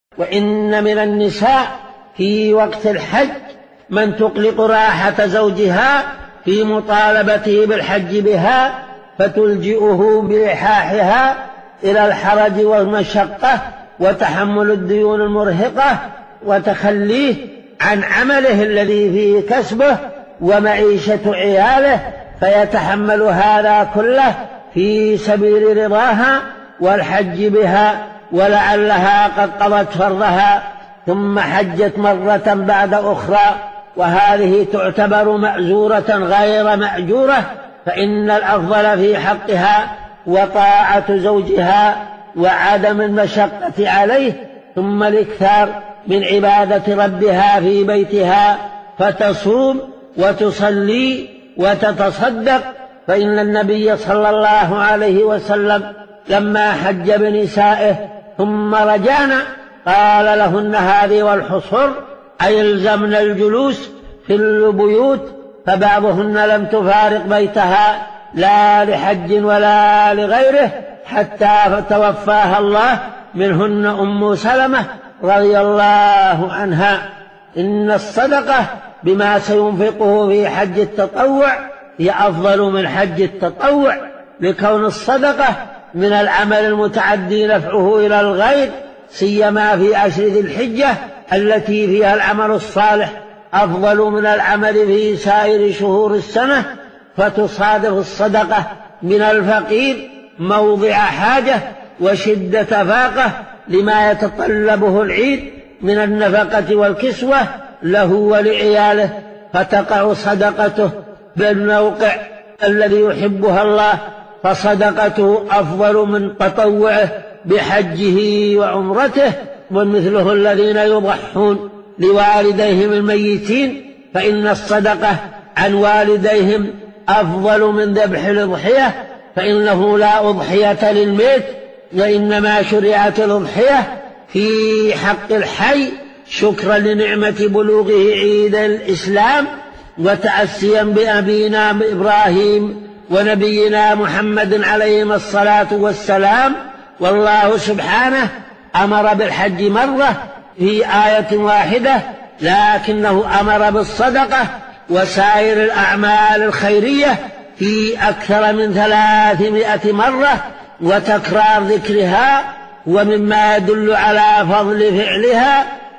وإن من النساء في وقت الحج من تقلق راحة زوجها في مطالبته بالحج بها، فتلجئه بلحاحها إلى الحرج والمشقة وتحمل الديون المرهقة وتخليه عن عمله الذي فيه كسبه ومعيشة عياله، فيتحمل هذا كله في سبيل رضاها والحج بها، ولعلها قد قضت فرضها ثم حجت مرة بعد أخرى، وهذه تعتبر مأجورة غير مأجورة، فإن الأفضل في حقها وطاعة زوجها وعدم المشقة عليه، ثم الإكثار من عبادة ربها في بيتها، فتصوم وتصلي وتتصدق. فإن النبي صلى الله عليه وسلم لما حج بنسائه ثم رجعنا قال لهن هذه والحصر، أي الزمن الجلوس في البيوت، فبعضهن لم تفارق بيتها لا لحج ولا لغيره حتى توفاها الله، منهن أم سلمة رضي الله عنها. إن الصدقة بما سينفقه في حج التطوع هي أفضل من حج التطوع، لكون الصدقة من العمل المتعدي نفعه إلى الغير، سيما في أشهر ذي الحجة التي فيها العمل الصالح أفضل من العمل في سائر شهور السنة، فتصادف الصدقة من الفقير موضع حاجة وشدة فاقة لما يتطلبه العيد من النفقة والكسوة له ولعياله، فتقع صدقته بالموقع الذي يحبها الله، فصدقته أفضل من تطوعه بحجه وعمرته. ومثله الذين يضحون لوالديهم الميتين، فإن الصدقة عن والديهم أفضل من ذبح الأضحية، فإنه لا أضحية للميت، وإنما شرعت الأضحية في حق الحي شكرا لنعمة بلوغه عيد الإسلام وتأسيا بأبينا إبراهيم ونبينا محمد عليهما الصلاة والسلام. والله سبحانه أمر بالحج مرة في آية واحدة، لكنه أمر بالصدقة وسائر الأعمال الخيرية في أكثر من 300 مرة، وتكرار ذكرها ومما يدل على فضل فعلها